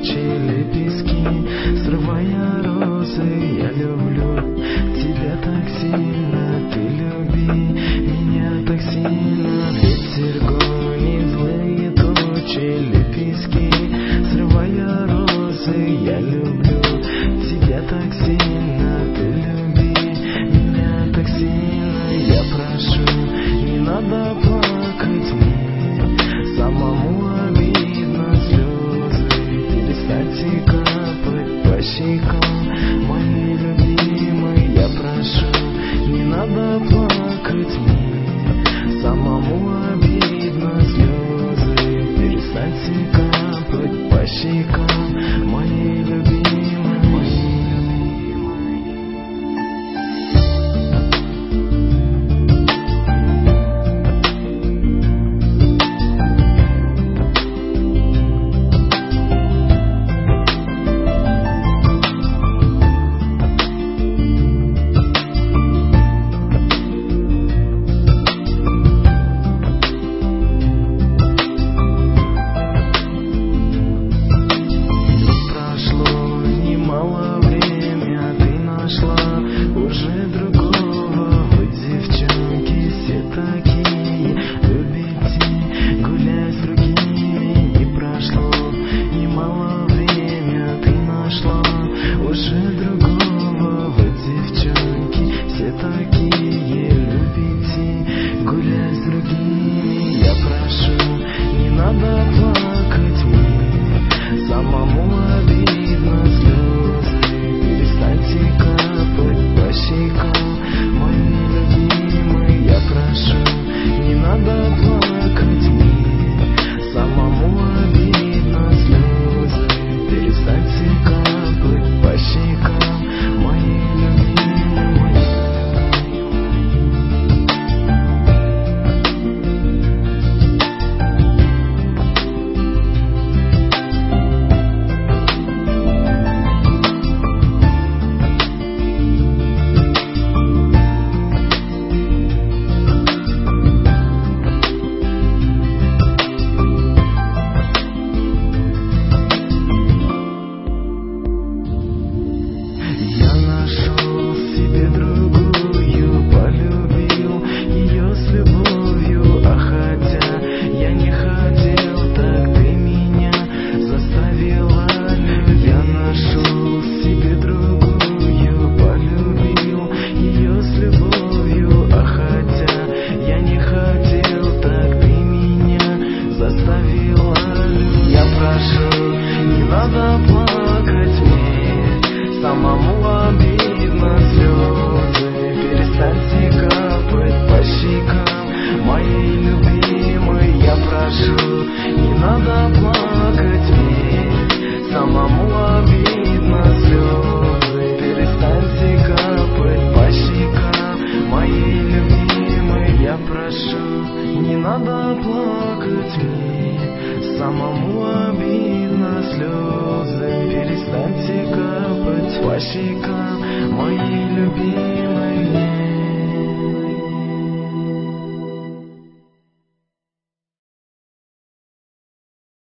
тучи, лепестки, срывая розы. Я люблю тебя так сильно, ты люби меня так сильно. Ветер гонит злые тучи, лепестки, срывая розы. Я люблю тебя так сильно, ты люби меня так сильно. Я прошу, не надо плакать мне, самому обидно слезы. Перестаньте капать по щекам, мои любимые. Я прошу, не надо плакать мне, самому обидно слезы. Перестаньте капать по щекам, мои любимые. Уже другого, вы, девчонки, все такие, любите гулять с другими. Не прошло немало время, ты нашла уже другого. Вы, девчонки, все такие, любите гулять с другими. Я прошу, не надо плакать мне, самому обидно слезы. Перестаньте капать по щекам, мои любимые. Я прошу, не надо плакать мне, самому обидно слезы. Перестаньте капать по щекам, мои любимые. Я нашел себе другую, полюбил ее с любовью. А хотя я не хотел, так ты меня заставила любить. Я нашел себе другую, полюбил ее с любовью. А хотя я не хотел, так ты меня заставила любить. Я прошу, не надо плакать мне, самому обидно слезы. Перестаньте капать по щекам, мои любимые. Я прошу, не надо плакать мне, самому обидно слезы. Перестаньте капать по щекам, мои любимые. Я прошу, не надо плакать мне, самому обидно слезы. Перестаньте капать по щекам, мои любимые.